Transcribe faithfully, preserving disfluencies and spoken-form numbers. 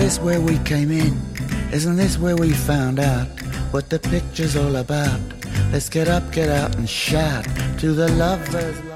this where we came in? Isn't this where we found out what the picture's all about? Let's get up, get out and shout to the lovers.